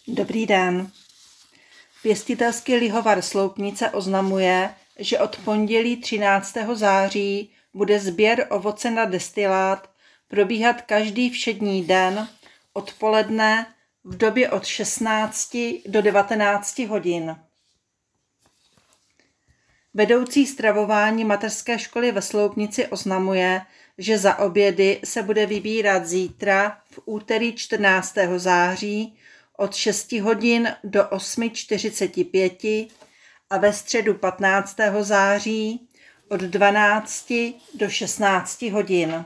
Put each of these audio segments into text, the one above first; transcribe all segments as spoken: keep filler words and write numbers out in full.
Dobrý den. Pěstitelský lihovar Sloupnice oznamuje, že od pondělí třináctého září bude sběr ovoce na destilát probíhat každý všední den odpoledne v době od šestnácti do devatenácti hodin. Vedoucí stravování mateřské školy ve Sloupnici oznamuje, že za obědy se bude vybírat zítra v úterý čtrnáctého září od šesti hodin do osmi čtyřiceti pěti a ve středu patnáctého září od dvanácti do šestnácti hodin.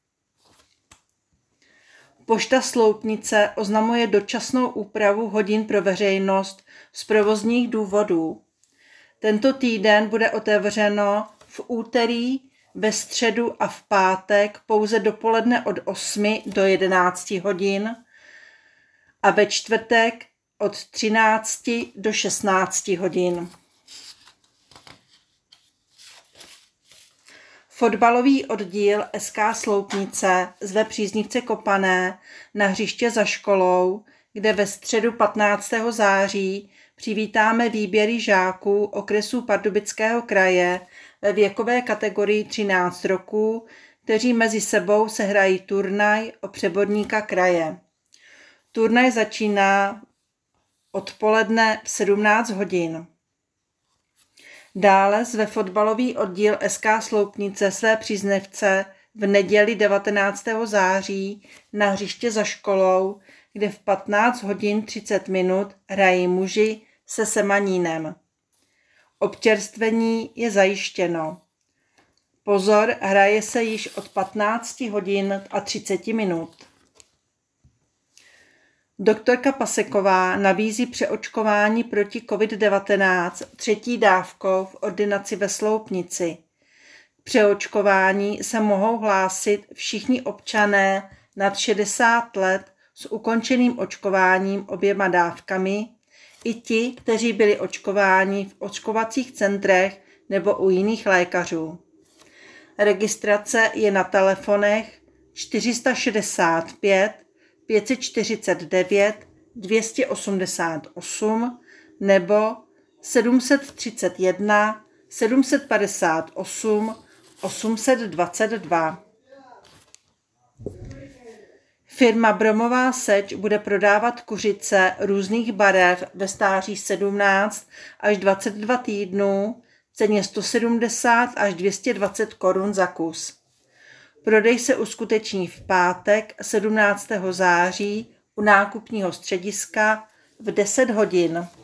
Pošta Sloupnice oznamuje dočasnou úpravu hodin pro veřejnost z provozních důvodů. Tento týden bude otevřeno v úterý, ve středu a v pátek pouze dopoledne od osmi do jedenácti hodin a ve čtvrtek od třinácti do šestnácti hodin. Fotbalový oddíl S K Sloupnice zve příznivce kopané na hřiště za školou, kde ve středu patnáctého září přivítáme výběry žáků okresů Pardubického kraje ve věkové kategorii třináct roků, kteří mezi sebou sehrají turnaj o přeborníka kraje. Turnaj začíná odpoledne v sedmnáct hodin. Dále zve fotbalový oddíl S K Sloupnice své příznivce v neděli devatenáctého září na hřiště za školou, kde v patnáct hodin třicet minut hrají muži se Semanínem. Občerstvení je zajištěno. Pozor, hraje se již od patnácti hodin a třiceti minut. Doktorka Paseková nabízí přeočkování proti covid devatenáct třetí dávkou v ordinaci ve Sloupnici. K přeočkování se mohou hlásit všichni občané nad šedesát let s ukončeným očkováním oběma dávkami, i ti, kteří byli očkováni v očkovacích centrech nebo u jiných lékařů. Registrace je na telefonech čtyři šedesát pět, pět set čtyřicet devět, dvě stě osmdesát osm nebo sedm set třicet jedna, sedm set padesát osm, osm set dvacet dva. Firma Bromová seč bude prodávat kuřice různých barev ve stáří sedmnáct až dvacet dva týdnů v ceně sto sedmdesát až dvě stě dvacet korun za kus. Prodej se uskuteční v pátek sedmnáctého září u nákupního střediska v deset hodin.